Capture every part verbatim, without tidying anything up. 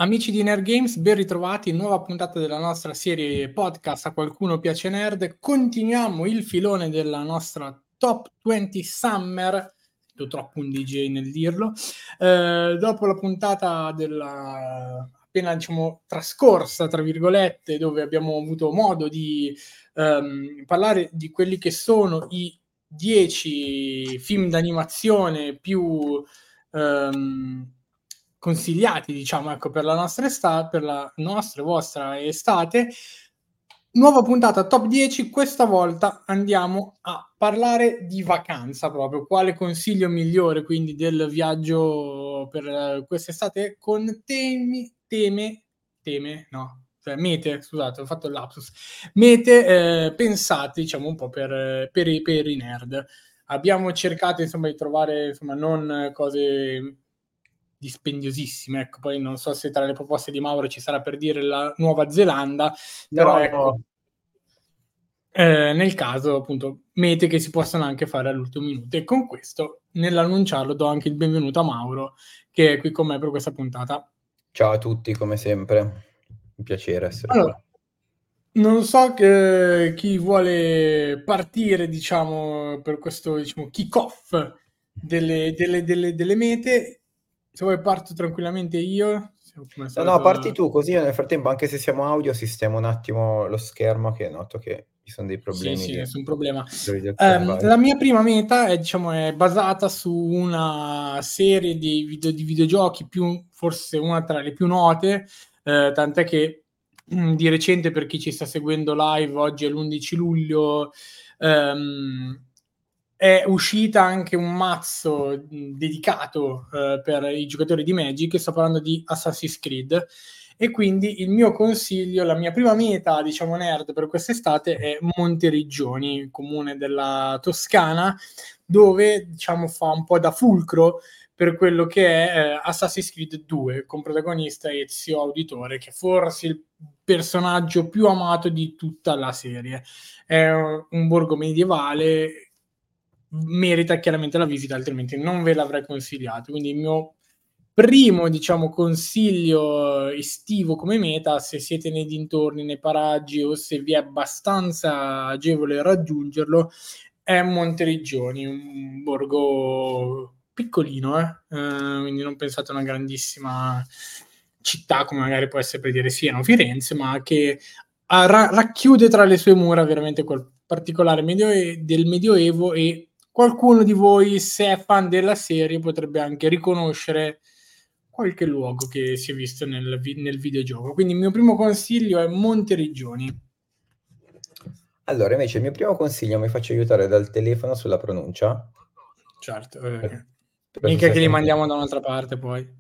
Amici di Nerd Games, ben ritrovati, nuova puntata della nostra serie podcast A Qualcuno Piace Nerd. Continuiamo il filone della nostra Top venti Summer, sono troppo un D J nel dirlo, eh, dopo la puntata della appena diciamo trascorsa, tra virgolette, dove abbiamo avuto modo di ehm, parlare di quelli che sono i dieci film d'animazione più ehm, consigliati, diciamo, ecco, per la nostra estate, per la nostra e vostra estate. Nuova puntata top dieci, questa volta andiamo a parlare di vacanza proprio, quale consiglio migliore quindi del viaggio per quest'estate con temi, teme, teme, no, cioè mete, scusate, ho fatto il lapsus, mete eh, pensate diciamo un po' per, per, i, per i nerd. Abbiamo cercato insomma di trovare insomma non cose dispendiosissime, ecco, poi non so se tra le proposte di Mauro ci sarà per dire la Nuova Zelanda, però No, ecco, no. eh, nel caso appunto mete che si possono anche fare all'ultimo minuto, e con questo nell'annunciarlo do anche il benvenuto a Mauro che è qui con me per questa puntata. Ciao a tutti, come sempre. Un piacere essere Allora, qua. non so che, chi vuole partire, diciamo, per questo diciamo, kick-off delle, delle, delle, delle mete. Se vuoi parto tranquillamente io, come al No, no, parti solito. tu, così io nel frattempo, anche se siamo audio, sistemo un attimo lo schermo, che noto che ci sono dei Sì, problemi sì, di nessun problema. visualizzazione Ehm, vari. la mia prima meta è, diciamo, è basata su una serie di, video, di videogiochi, più, forse una tra le più note, eh, tant'è che mh, di recente, per chi ci sta seguendo live, oggi è l'undici luglio, ehm, è uscita anche un mazzo mh, dedicato eh, per i giocatori di Magic, sto parlando di Assassin's Creed. E quindi il mio consiglio, la mia prima meta, diciamo nerd per quest'estate è Monteriggioni, comune della Toscana, dove diciamo fa un po' da fulcro per quello che è eh, Assassin's Creed due, con protagonista Ezio Auditore, che è forse il personaggio più amato di tutta la serie. È un borgo medievale, merita chiaramente la visita, altrimenti non ve l'avrei consigliato. Quindi il mio primo, diciamo, consiglio estivo come meta, se siete nei dintorni, nei paraggi, o se vi è abbastanza agevole raggiungerlo, è Monteriggioni, un borgo piccolino, eh? Eh, quindi non pensate a una grandissima città come magari può essere per dire Siena o Firenze, ma che ha- ra- racchiude tra le sue mura veramente quel particolare medio- del Medioevo, e qualcuno di voi, se è fan della serie, potrebbe anche riconoscere qualche luogo che si è visto nel, vi- nel videogioco. Quindi il mio primo consiglio è Monteriggioni. Allora, invece, il mio primo consiglio, mi faccio aiutare dal telefono sulla pronuncia. Certo, eh, Penso mica sia che li sempre mandiamo da un'altra parte poi.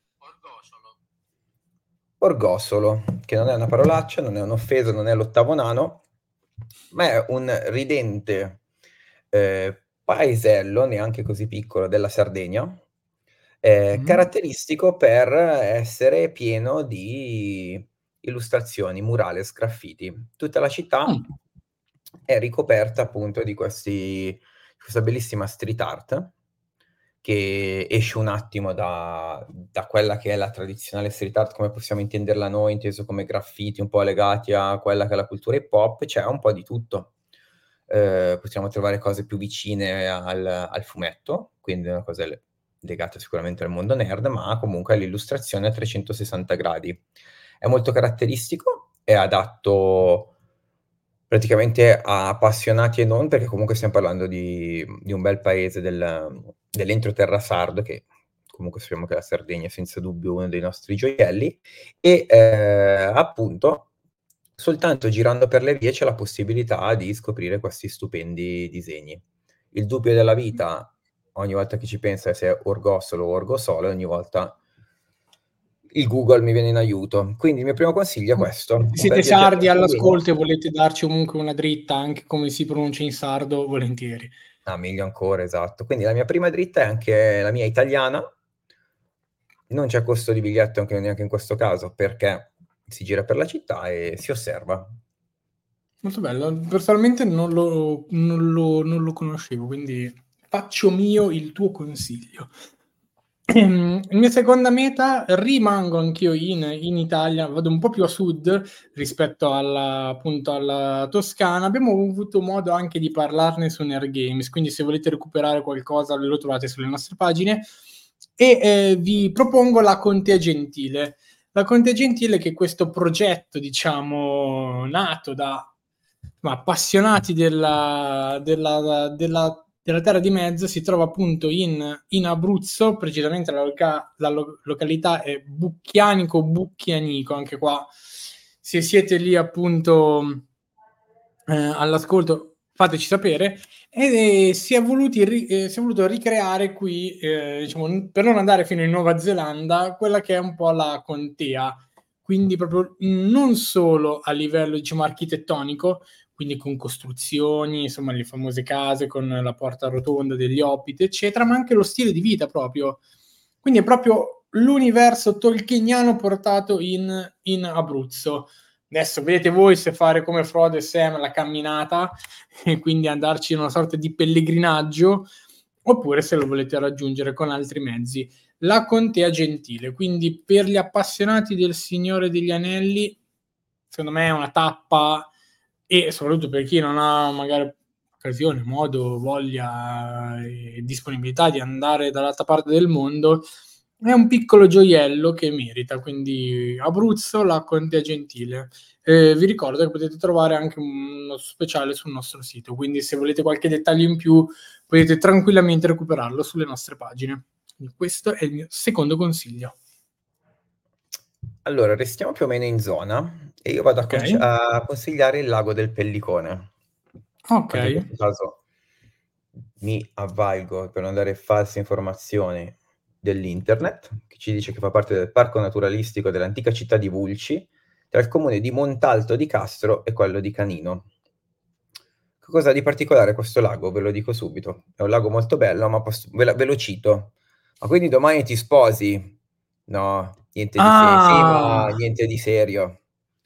Orgosolo, che non è una parolaccia, non è un'offesa, non è l'ottavo nano, ma è un ridente eh, paesello, neanche così piccolo, della Sardegna, eh, Mm. caratteristico per essere pieno di illustrazioni, murales, graffiti. Tutta la città Mm. è ricoperta appunto di questi, questa bellissima street art che esce un attimo da, da quella che è la tradizionale street art, come possiamo intenderla noi, inteso come graffiti un po' legati a quella che è la cultura hip hop. C'è un po' di tutto. Eh, possiamo trovare cose più vicine al, al fumetto, quindi una cosa le- legata sicuramente al mondo nerd, ma comunque all'illustrazione a trecentosessanta gradi. È molto caratteristico, è adatto praticamente a appassionati e non, perché comunque stiamo parlando di, di un bel paese del, dell'entroterra sardo, che comunque sappiamo che la Sardegna è senza dubbio uno dei nostri gioielli, e eh, appunto soltanto girando per le vie c'è la possibilità di scoprire questi stupendi disegni. Il dubbio della vita, ogni volta che ci penso, è se è Orgosolo o Orgosolo, e ogni volta il Google mi viene in aiuto. Quindi il mio primo consiglio è questo, Se per siete viaggiare sardi tranquillo. all'ascolto e volete darci comunque una dritta anche come si pronuncia in sardo, volentieri. Ah, meglio ancora, esatto. Quindi la mia prima dritta è anche la mia italiana. Non c'è costo di biglietto anche neanche in questo caso, perché si gira per la città e si osserva. Molto bello. Personalmente non lo, non lo, non lo conoscevo, quindi faccio mio il tuo consiglio. In mia seconda meta rimango anch'io in, in Italia, vado un po' più a sud rispetto alla, appunto alla Toscana. Abbiamo avuto modo anche di parlarne su Nerd Games, quindi se volete recuperare qualcosa lo trovate sulle nostre pagine. E eh, vi propongo la Contea Gentile. La Contea Gentile, che è questo progetto, diciamo, nato da ma, appassionati della, della, della, della Terra di Mezzo, si trova appunto in, in Abruzzo, precisamente la, loca, la lo, località è Bucchianico, Bucchianico, anche qua, se siete lì appunto eh, all'ascolto, fateci sapere. E eh, si, è voluti, eh, si è voluto ricreare qui, eh, diciamo, per non andare fino in Nuova Zelanda, quella che è un po' la contea, quindi proprio non solo a livello, diciamo, architettonico, quindi con costruzioni, insomma, le famose case con la porta rotonda degli Hobbit, eccetera, ma anche lo stile di vita proprio. Quindi è proprio l'universo tolkieniano portato in, in Abruzzo. Adesso vedete voi se fare come Frodo e Sam la camminata e quindi andarci in una sorta di pellegrinaggio, oppure se lo volete raggiungere con altri mezzi. La Contea Gentile, quindi per gli appassionati del Signore degli Anelli, secondo me è una tappa, e soprattutto per chi non ha magari occasione, modo, voglia e disponibilità di andare dall'altra parte del mondo, è un piccolo gioiello che merita. Quindi Abruzzo, la Contea Gentile. Eh, vi ricordo che potete trovare anche uno speciale sul nostro sito, quindi se volete qualche dettaglio in più potete tranquillamente recuperarlo sulle nostre pagine. Quindi questo è il mio secondo consiglio. Allora, restiamo più o meno in zona e io vado a, Ok. conci- a consigliare il lago del Pellicone. Ok. Anche in questo caso mi avvalgo per non dare false informazioni dell'internet, che ci dice che fa parte del parco naturalistico dell'antica città di Vulci, tra il comune di Montalto di Castro e quello di Canino. Che cosa ha di particolare questo lago? Ve lo dico subito. È un lago molto bello, ma posso- ve, la- ve lo cito. Ma quindi domani ti sposi? No, niente di serio. Sì, ma Ah, niente di serio.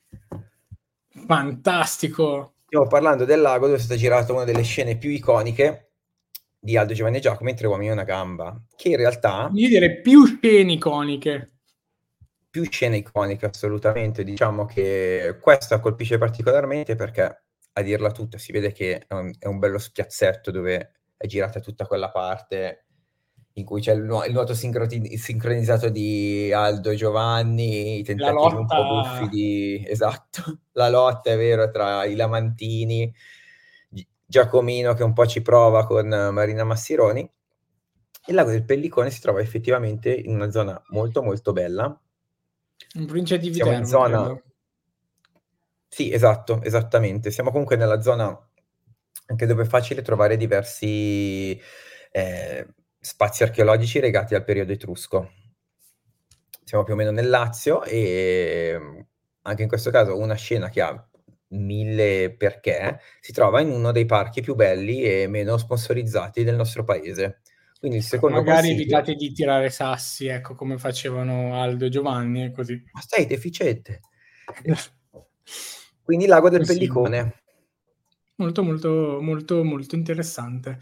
fantastico. Stiamo parlando del lago dove è stata girata una delle scene più iconiche di Aldo, Giovanni e Giacomo in Tre uomini e una gamba, che in realtà Io direi più scene iconiche. più scene iconiche assolutamente. Diciamo che questa colpisce particolarmente perché, a dirla tutta, si vede che è un, è un bello spiazzetto dove è girata tutta quella parte in cui c'è il, nu- il nuoto sincroti- sincronizzato di Aldo e Giovanni, i La tentativi un po' buffi lotta, di... Esatto, la lotta, è vero, tra i Lamantini, Gi- Giacomino che un po' ci prova con Marina Massironi. Il lago del Pellicone si trova effettivamente in una zona molto molto bella. in provincia di Siamo in Viterbo, zona... credo. Sì, esatto, esattamente. Siamo comunque nella zona anche dove è facile trovare diversi eh, spazi archeologici legati al periodo etrusco. Siamo più o meno nel Lazio e mm, anche in questo caso una scena che ha mille perché si trova in uno dei parchi più belli e meno sponsorizzati del nostro paese. Quindi il secondo Magari consiglio... evitate di tirare sassi, ecco, come facevano Aldo e Giovanni, e così. Ma sei deficiente! Quindi il lago del Sì. Pellicone. Molto, molto, molto, molto interessante.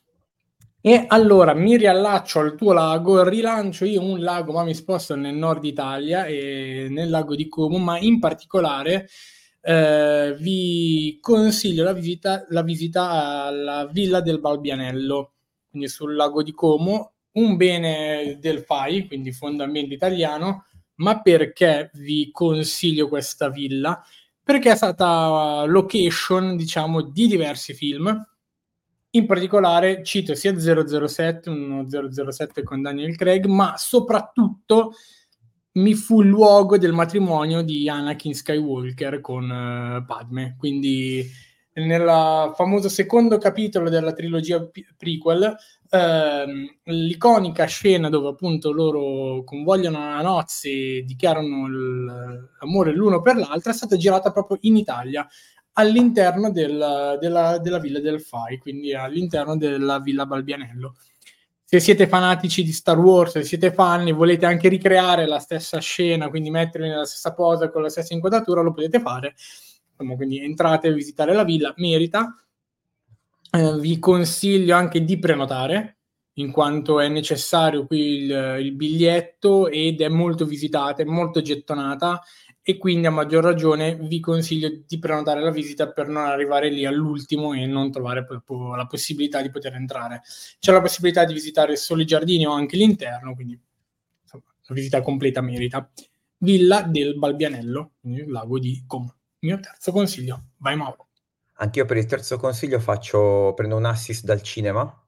E allora mi riallaccio al tuo lago, rilancio io un lago, ma mi sposto nel nord Italia e nel lago di Como, ma in particolare eh, vi consiglio la visita, la visita alla Villa del Balbianello, quindi sul lago di Como, un bene del F A I, quindi Fondo Ambiente Italiano. Ma perché vi consiglio questa villa? Perché è stata location, diciamo, di diversi film. In particolare cito sia zero zero sette, uno zero zero sette con Daniel Craig, ma soprattutto mi fu il luogo del matrimonio di Anakin Skywalker con uh, Padme. Quindi nel famoso secondo capitolo della trilogia p- prequel, ehm, l'iconica scena dove appunto loro convogliano a nozze e dichiarano l'amore l'uno per l'altra è stata girata proprio in Italia, all'interno del, della, della villa del F A I, quindi all'interno della villa Balbianello. Se siete fanatici di Star Wars, se siete fan e volete anche ricreare la stessa scena, quindi mettervi nella stessa posa con la stessa inquadratura, lo potete fare. Insomma, quindi entrate a visitare la villa, merita. Eh, vi consiglio anche di prenotare, in quanto è necessario qui il, il biglietto ed è molto visitata, è molto gettonata, e quindi a maggior ragione vi consiglio di prenotare la visita per non arrivare lì all'ultimo e non trovare proprio la possibilità di poter entrare. C'è la possibilità di visitare solo i giardini o anche l'interno, quindi insomma, la visita completa merita. Villa del Balbianello, quindi il lago di Como. Il mio terzo consiglio. Vai Mauro. Anch'io per il terzo consiglio faccio, prendo un assist dal cinema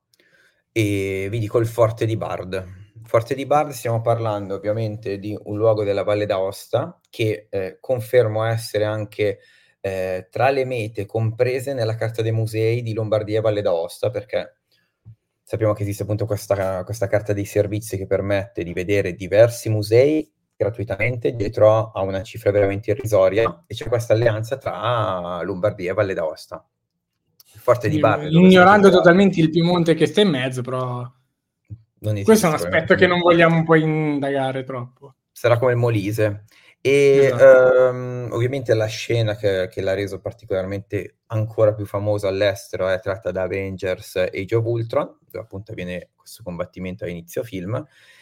e vi dico il Forte di Bard. Forte di Bard, stiamo parlando ovviamente di un luogo della Valle d'Aosta che eh, confermo essere anche eh, tra le mete comprese nella carta dei musei di Lombardia e Valle d'Aosta, perché sappiamo che esiste appunto questa, questa carta dei servizi che permette di vedere diversi musei gratuitamente dietro a una cifra veramente irrisoria, e c'è questa alleanza tra Lombardia e Valle d'Aosta. Il Forte di Bard, dove si Ignorando aggiungerà... totalmente il Piemonte che sta in mezzo, però Non questo è un esiste, aspetto che non vogliamo poi indagare troppo. sarà come il Molise. E Esatto. ehm, ovviamente la scena che, che l'ha reso particolarmente ancora più famoso all'estero è tratta da Avengers Age of Ultron, dove appunto avviene questo combattimento a inizio film.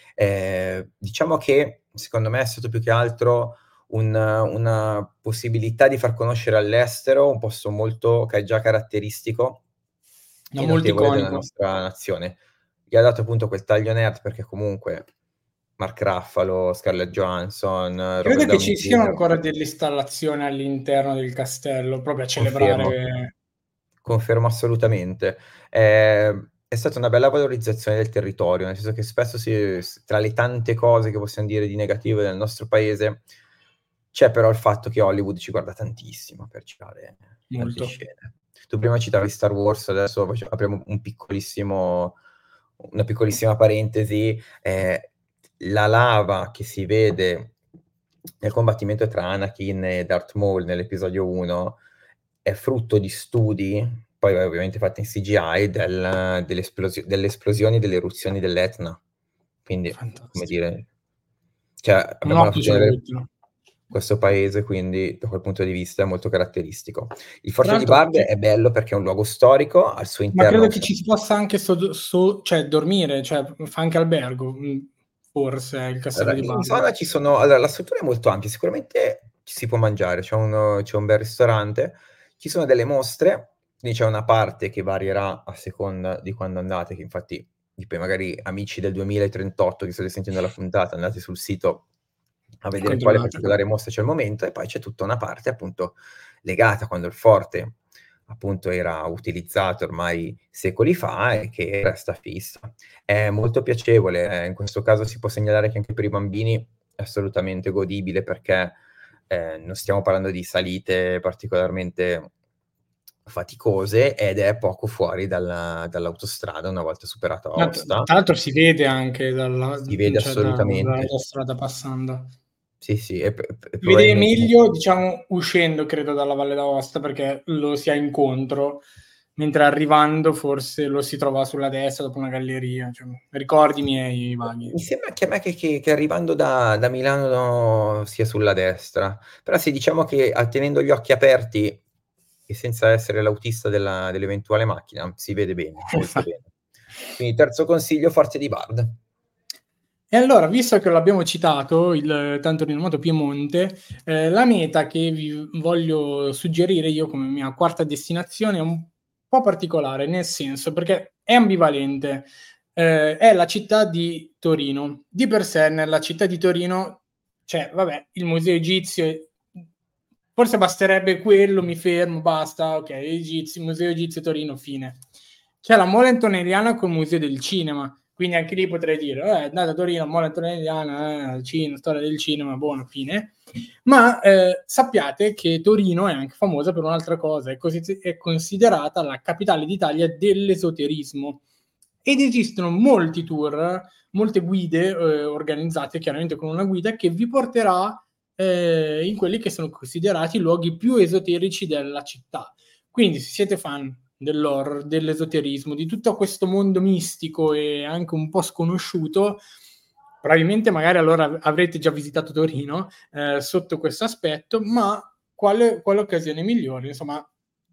Eh, diciamo che secondo me è stato più che altro un, una possibilità di far conoscere all'estero un posto molto che è già caratteristico No, e molto notevole della iconico. nostra nazione. Gli ha dato appunto quel taglio nerd perché comunque Mark Ruffalo, Scarlett Johansson, Credo Robert che Downey ci siano junior ancora delle installazioni all'interno del castello, proprio a Confermo, celebrare. confermo assolutamente. Eh, è stata una bella valorizzazione del territorio, nel senso che spesso si, tra le tante cose che possiamo dire di negative nel nostro paese, c'è però il fatto che Hollywood ci guarda tantissimo per girare tante Molto. scene. Tu prima citavi Star Wars, adesso apriamo un piccolissimo, una piccolissima parentesi. Eh, la lava che si vede nel combattimento tra Anakin e Darth Maul nell'episodio uno è frutto di studi, poi ovviamente fatti in C G I, del, delle, esplosio- delle esplosioni e delle eruzioni dell'Etna. Quindi, come Fantastico. dire, cioè, Un abbiamo la occhio ce fortuna lo di avere buttino. questo paese, quindi da quel punto di vista è molto caratteristico. Il Tra Forte di l'altro, Bard è bello perché è un luogo storico, al suo ma credo interno... che ci si possa anche so- so- cioè, dormire, cioè, fa anche albergo, mh, forse, il castello Allora, di in Bari. zona ci sono, allora, la struttura è molto ampia, sicuramente ci si può mangiare, c'è un, c'è un bel ristorante, ci sono delle mostre, quindi c'è una parte che varierà a seconda di quando andate, che infatti, poi magari amici del duemilatrentotto che state sentendo la puntata, andate sul sito a vedere quale Controllate. particolare mostra c'è al momento, e poi c'è tutta una parte appunto legata quando il forte appunto era utilizzato ormai secoli fa e che resta fissa. È molto piacevole, eh, in questo caso si può segnalare che anche per i bambini è assolutamente godibile perché eh, non stiamo parlando di salite particolarmente faticose ed è poco fuori dalla, dall'autostrada una volta superato Ma t- Aosta. tra l'altro si vede anche dalla, Si vede cioè, da- assolutamente. dalla strada passando. Sì, sì, e, e Si vede probabilmente... meglio, diciamo, uscendo, credo, dalla Valle d'Aosta, perché lo si ha incontro, mentre arrivando forse lo si trova sulla destra dopo una galleria. Cioè, ricordi miei vaghi. Mi sembra che a me che, che- che arrivando da, da Milano no, sia sulla destra, però sì, diciamo che ah, tenendo gli occhi aperti e senza essere l'autista della- dell'eventuale macchina, si vede bene, molto bene. Quindi terzo consiglio, Forte di Bard. E allora, visto che l'abbiamo citato, il tanto rinomato Piemonte, eh, la meta che vi voglio suggerire io come mia quarta destinazione è un po' particolare, nel senso perché è ambivalente. Eh, è la città di Torino. Di per sé, nella città di Torino c'è, vabbè, il museo egizio. Forse basterebbe quello, mi fermo, basta, ok, egizi, museo egizio Torino, fine. C'è la Mole Antonelliana col museo del cinema, quindi anche lì potrei dire, eh, andate a Torino, Mole Antonelliana, eh, cinema, storia del cinema, buono, fine. Ma eh, sappiate che Torino è anche famosa per un'altra cosa, è, così, è considerata la capitale d'Italia dell'esoterismo. Ed esistono molti tour, molte guide eh, organizzate chiaramente con una guida che vi porterà eh, in quelli che sono considerati i luoghi più esoterici della città. Quindi se siete fan dell'horror, dell'esoterismo, di tutto questo mondo mistico e anche un po' sconosciuto, probabilmente magari allora avrete già visitato Torino eh, sotto questo aspetto, ma quale, quale occasione migliore? Insomma,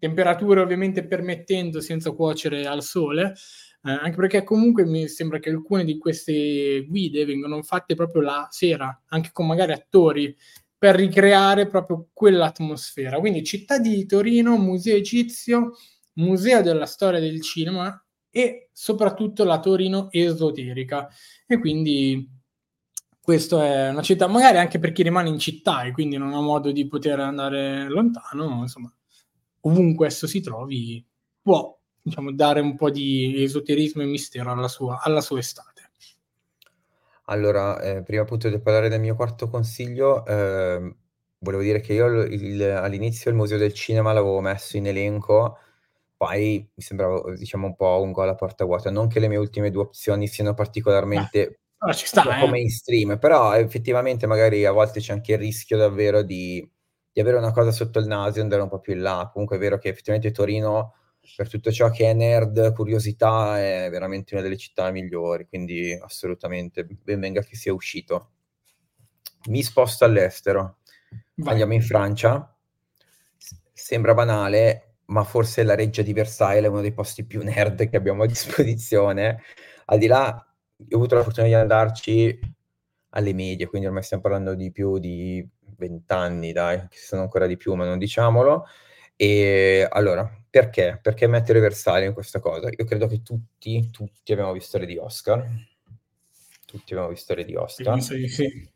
temperature ovviamente permettendo, senza cuocere al sole, eh, anche perché comunque mi sembra che alcune di queste guide vengono fatte proprio la sera, anche con magari attori, per ricreare proprio quell'atmosfera. Quindi città di Torino, museo egizio, museo della storia del cinema e soprattutto la Torino esoterica. E quindi questo è una città, magari anche per chi rimane in città e quindi non ha modo di poter andare lontano, insomma, ovunque esso si trovi, può, diciamo, dare un po' di esoterismo e mistero alla sua, alla sua estate. Allora, ehm, prima appunto di parlare del mio quarto consiglio, ehm, volevo dire che io l il all'inizio il Museo del Cinema l'avevo messo in elenco, poi mi sembrava, uhm, diciamo un po' un gol a porta vuota. Non che le mie ultime due opzioni siano Beh, particolarmente però ci sta, poco eh. mainstream, però effettivamente magari a volte c'è anche il rischio davvero di di avere una cosa sotto il naso e andare un po' più in là. Comunque è vero che effettivamente Torino, per tutto ciò che è nerd, curiosità, è veramente una delle città migliori, quindi assolutamente ben venga che sia uscito. Mi sposto all'estero. Vai. Andiamo in Francia. S sembra banale, ma forse la Reggia di Versailles è uno dei posti più nerd che abbiamo a disposizione. Al di là, io ho avuto la fortuna di andarci alle medie, quindi ormai stiam parlando di più di venti anni dai, anche se sono ancora di più, ma non diciamolo. Ehm, allora, perché? Perché mettere Versailles in questa cosa? Io credo che tutti, tutti abbiamo visto le di Oscar. Tutti abbiamo visto le di Oscar. Penso di sì.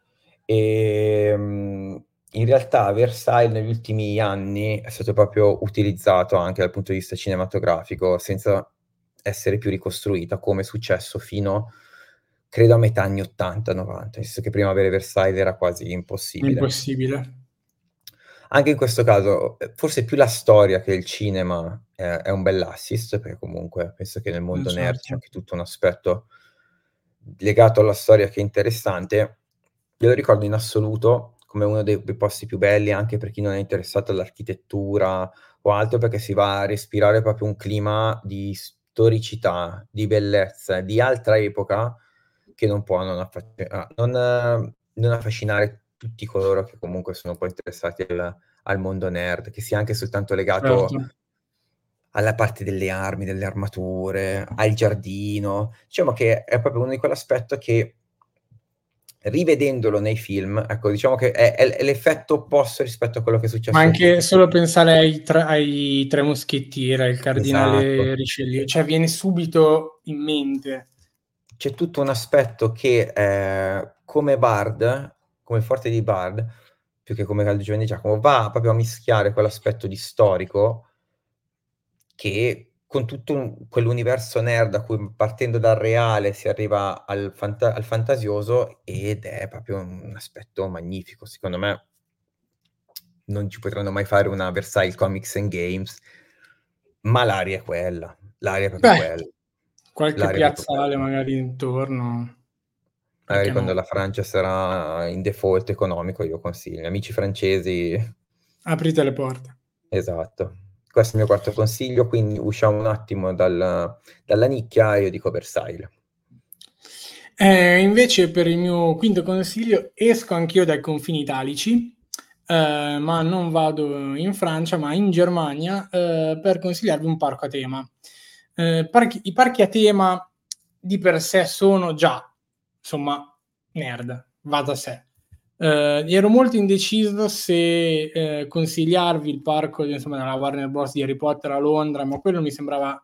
Ehm, in realtà Versailles negli ultimi anni è stato proprio utilizzato anche dal punto di vista cinematografico, senza essere più ricostruita, come è successo fino, credo a metà anni 'ottanta, 'novanta, nel senso che prima avere Versailles era quasi impossibile. Impossibile. Anche in questo caso, ehm, forse più la storia che il cinema è è un bell'assist, perché comunque penso che nel Eh, mondo nerd c'è certo. anche tutto un aspetto legato alla storia che è interessante. Io lo ricordo in assoluto come uno dei dei posti più belli, anche per chi non è interessato all'architettura o altro, perché si va a respirare proprio un clima di storicità, di bellezza, di altra epoca che non può non affa a non non affascinare tutti coloro che comunque sono un po' interessati al al mondo nerd, che sia anche soltanto legato Certo. alla parte delle armi, delle armature, al giardino. Diciamo che è proprio uno di quell'aspetto che rivedendolo nei film, ecco, diciamo che è è l è l'effetto opposto rispetto a quello che è Ma successo anche solo pensare ai tre ai Tre Moschettieri, al Esatto. Cardinale Richelieu, cioè viene subito in mente. C'è tutto un aspetto che, ehm, come Bard, come forte di Bard, più che come Cal di Giovanni Giacomo, va proprio a mischiare quell'aspetto di storico che con tutto un quell'universo nerd a cui partendo dal reale si arriva al fanta al fantasioso, ed è proprio un aspetto magnifico. Secondo me non ci potranno mai fare una Versailles Comics and Games, ma l'aria è quella, l'aria è proprio Beh, quella. qualche L'aria è proprio piazzale quella. magari intorno, Magari perché quando no? la Francia sarà in default economico, io consiglio. Amici francesi Aprite le porte. esatto. Questo è il mio quarto consiglio, quindi usciamo un attimo dal dalla nicchia e io dico Versailles. Eh, invece per il mio quinto consiglio esco anch'io dai confini italici, ehm, ma non vado in Francia, ma in Germania, ehm, per consigliarvi un parco a tema. Ehm, parchi i parchi a tema di per sé sono già, insomma, nerd, va da sé. Ehm, ero molto indeciso se, ehm, consigliarvi il parco, insomma, della Warner Bros. Di Harry Potter a Londra, ma quello mi sembrava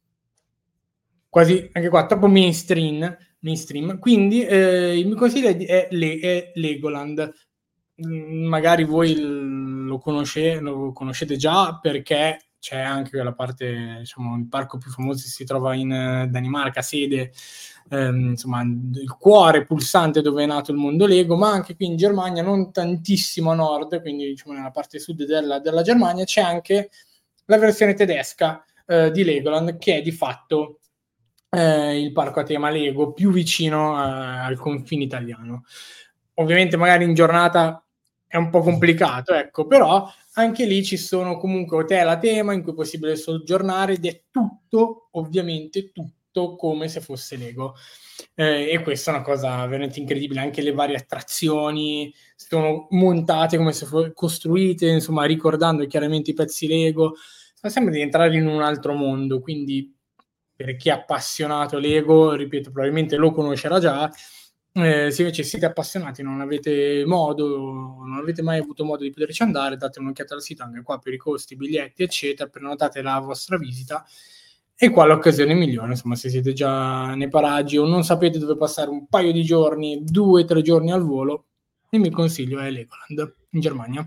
quasi anche qua troppo mainstream mainstream. Quindi, ehm, il mio consiglio è di è Le è Legoland. Mhmm, magari voi l lo conosce lo conoscete già perché c'è anche quella parte, diciamo, il parco più famoso si trova in Danimarca, sede, ehm, insomma, d il cuore pulsante dove è nato il mondo Lego, ma anche qui in Germania, non tantissimo a nord, quindi diciamo nella parte sud della della Germania, c'è anche la versione tedesca, ehm, di Legoland, che è di fatto, ehm, il parco a tema Lego più vicino a al confine italiano. Ovviamente magari in giornata è un po' complicato, ecco, però anche lì ci sono comunque hotel a tema in cui è possibile soggiornare ed è tutto, ovviamente tutto come se fosse Lego. Ehm, e questa è una cosa veramente incredibile, anche le varie attrazioni sono montate come se fo costruite, insomma, ricordando chiaramente i pezzi Lego. sembra di entrare in un altro mondo, quindi per chi è appassionato Lego, ripeto, probabilmente lo conoscerà già. Eh, se invece siete appassionati, non avete modo, non avete mai avuto modo di poterci andare, date un'occhiata al sito, anche qua per i costi, biglietti, eccetera, prenotate la vostra visita. E qua l'occasione migliore, insomma, se siete già nei paraggi o non sapete dove passare un paio di giorni, due o tre giorni al volo, il mio consiglio è Legoland, in Germania.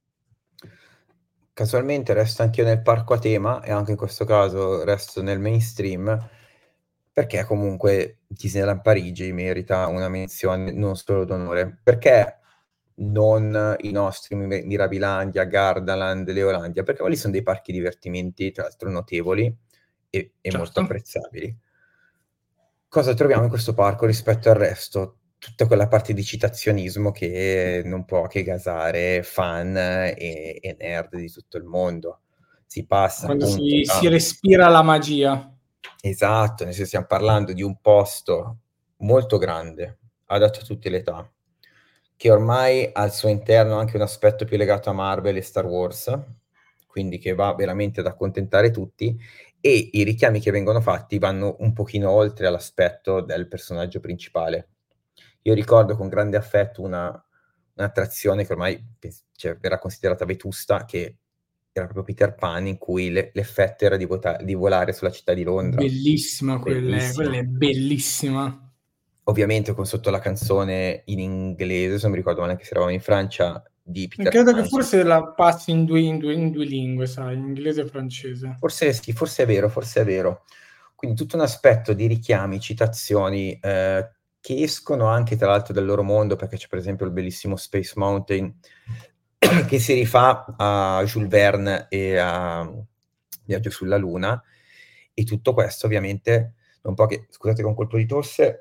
Casualmente resto anch'io nel parco a tema, e anche in questo caso resto nel mainstream, perché comunque Disneyland Parigi merita una menzione non solo d'onore. Perché non i nostri Mirabilandia, Gardaland, Leolandia? Perché quelli sono dei parchi divertimenti, tra l'altro notevoli e, e Certo. molto apprezzabili. Cosa troviamo in questo parco rispetto al resto? Tutta quella parte di citazionismo che non può che gasare fan e, e nerd di tutto il mondo. Si passa Quando appunto si, da... si respira la magia. Esatto, nel senso stiamo parlando di un posto molto grande, adatto a tutte le età, che ormai ha al suo interno anche un aspetto più legato a Marvel e Star Wars, quindi che va veramente ad accontentare tutti, e i richiami che vengono fatti vanno un pochino oltre all'aspetto del personaggio principale. Io ricordo con grande affetto una, un'attrazione che ormai cioè, verrà considerata vetusta, che era proprio Peter Pan, in cui le, l'effetto era di, vota- di volare sulla città di Londra. Bellissima quella, quella è bellissima. Ovviamente con sotto la canzone in inglese, se non mi ricordo male, che se eravamo in Francia, di Peter Credo Pan. che forse la passi in due, in due, in due lingue, sai, in inglese e francese. Forse sì, forse è vero, forse è vero. Quindi tutto un aspetto di richiami, citazioni, eh, che escono anche tra l'altro dal loro mondo, perché c'è per esempio il bellissimo Space Mountain, che si rifà a Jules Verne e a Viaggio sulla Luna, e tutto questo ovviamente, non può che, scusate che ho un colpo di tosse,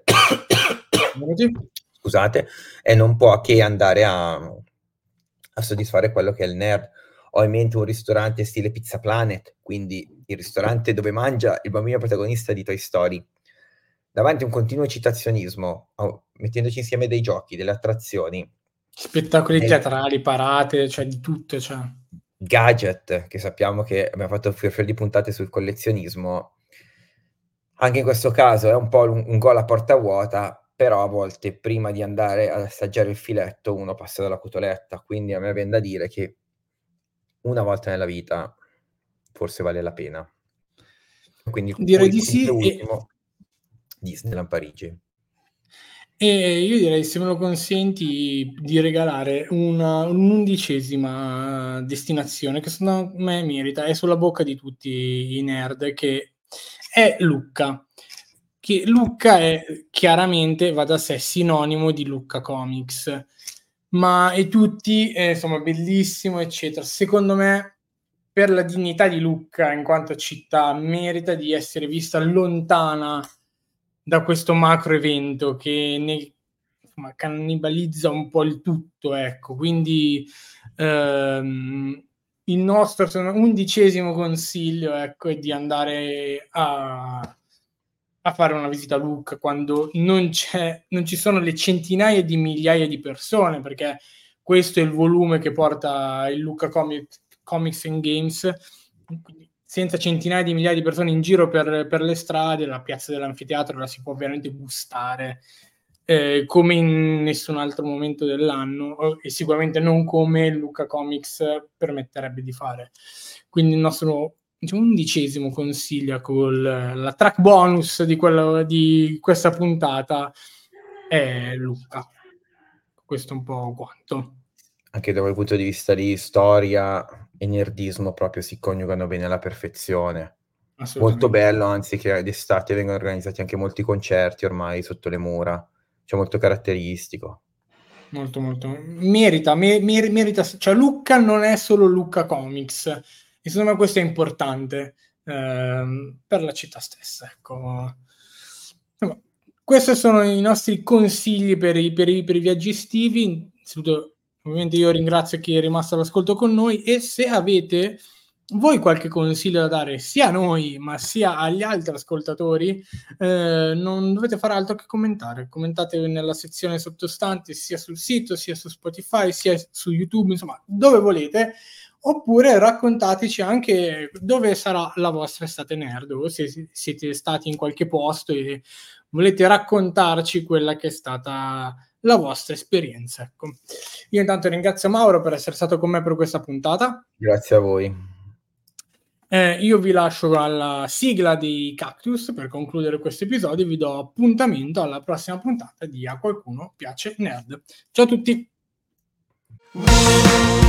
scusate, e non può che andare a, a soddisfare quello che è il nerd. Ho in mente un ristorante stile Pizza Planet, quindi il ristorante dove mangia il bambino protagonista di Toy Story. Davanti a un continuo citazionismo, oh, mettendoci insieme dei giochi, delle attrazioni, Spettacoli dei teatrali, parate, cioè di tutto, cioè. gadget, che sappiamo che abbiamo fatto un fior di puntate sul collezionismo. Anche in questo caso è un po' un, un gol a porta vuota, però a volte prima di andare ad assaggiare il filetto uno passa dalla cotoletta, quindi a me viene da dire che una volta nella vita forse vale la pena. Quindi Direi di quinto e sì, e, ultimo, Disneyland Parigi. e io direi, se me lo consenti, di regalare una, un'undicesima destinazione che secondo me merita, è sulla bocca di tutti i nerd, che è Lucca. Che Lucca è chiaramente, va da sé, sinonimo di Lucca Comics, ma e tutti, eh, insomma, bellissimo, eccetera. Secondo me, per la dignità di Lucca in quanto città, merita di essere vista lontana da questo macro evento che ne, insomma, cannibalizza un po' il tutto, ecco. Quindi ehm, il nostro undicesimo consiglio, ecco, è di andare a, a fare una visita a Lucca quando non c'è, non ci sono le centinaia di migliaia di persone, perché questo è il volume che porta il Lucca Comics, Comics and Games, quindi senza centinaia di migliaia di persone in giro per, per le strade, la piazza dell'anfiteatro la si può veramente gustare eh, come in nessun altro momento dell'anno, e sicuramente non come Lucca Comics permetterebbe di fare. Quindi il nostro, diciamo, undicesimo consiglio con la track bonus di, quello, di questa puntata è Lucca. Questo è un po' quanto. Anche dal punto di vista di storia e nerdismo proprio si coniugano bene alla perfezione. Molto bello, anzi, che d'estate vengono organizzati anche molti concerti ormai sotto le mura, cioè molto caratteristico. Molto, molto. Merita, mer- mer- merita, cioè Lucca non è solo Lucca Comics, e secondo me questo è importante ehm, per la città stessa. Ecco. Questi sono i nostri consigli per i, per i, per i viaggi estivi. Innanzitutto, ovviamente io ringrazio chi è rimasto all'ascolto con noi, e se avete voi qualche consiglio da dare sia a noi ma sia agli altri ascoltatori, eh, non dovete fare altro che commentare. Commentate nella sezione sottostante, sia sul sito, sia su Spotify, sia su YouTube, insomma dove volete, oppure raccontateci anche dove sarà la vostra estate nerd, o se siete stati in qualche posto e volete raccontarci quella che è stata la vostra esperienza. Ecco. Io intanto ringrazio Mauro per essere stato con me per questa puntata. Grazie a voi. Eh, io vi lascio alla sigla dei Cactus per concludere questo episodio e vi do appuntamento alla prossima puntata di A Qualcuno Piace Nerd. Ciao a tutti!